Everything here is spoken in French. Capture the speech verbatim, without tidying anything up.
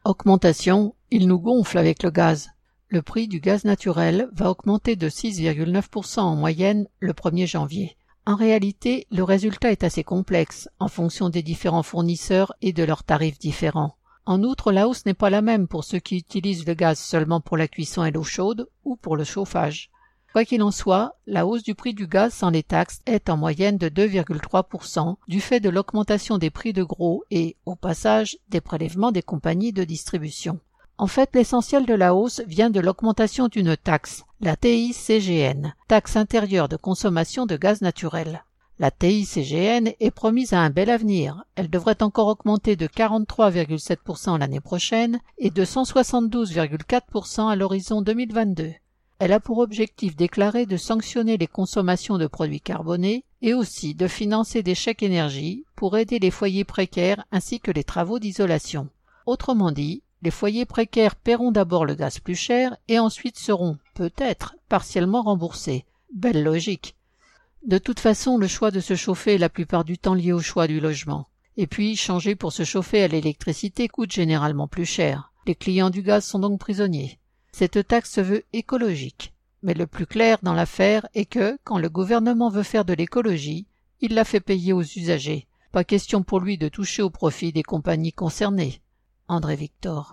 Augmentation, il nous gonfle avec le gaz. Le prix du gaz naturel va augmenter de six virgule neuf pour cent en moyenne le premier janvier. En réalité, le résultat est assez complexe en fonction des différents fournisseurs et de leurs tarifs différents. En outre, la hausse n'est pas la même pour ceux qui utilisent le gaz seulement pour la cuisson et l'eau chaude ou pour le chauffage. Quoi qu'il en soit, la hausse du prix du gaz sans les taxes est en moyenne de deux virgule trois pour cent du fait de l'augmentation des prix de gros et, au passage, des prélèvements des compagnies de distribution. En fait, l'essentiel de la hausse vient de l'augmentation d'une taxe, la T I C G N, taxe intérieure de consommation de gaz naturel. La T I C G N est promise à un bel avenir. Elle devrait encore augmenter de quarante-trois virgule sept pour cent l'année prochaine et de cent soixante-douze virgule quatre pour cent à l'horizon deux mille vingt-deux. Elle a pour objectif déclaré de sanctionner les consommations de produits carbonés et aussi de financer des chèques énergie pour aider les foyers précaires ainsi que les travaux d'isolation. Autrement dit, les foyers précaires paieront d'abord le gaz plus cher et ensuite seront, peut-être, partiellement remboursés. Belle logique. De toute façon, le choix de se chauffer est la plupart du temps lié au choix du logement. Et puis, changer pour se chauffer à l'électricité coûte généralement plus cher. Les clients du gaz sont donc prisonniers. Cette taxe se veut écologique. Mais le plus clair dans l'affaire est que, quand le gouvernement veut faire de l'écologie, il la fait payer aux usagers. Pas question pour lui de toucher au profit des compagnies concernées. André Victor.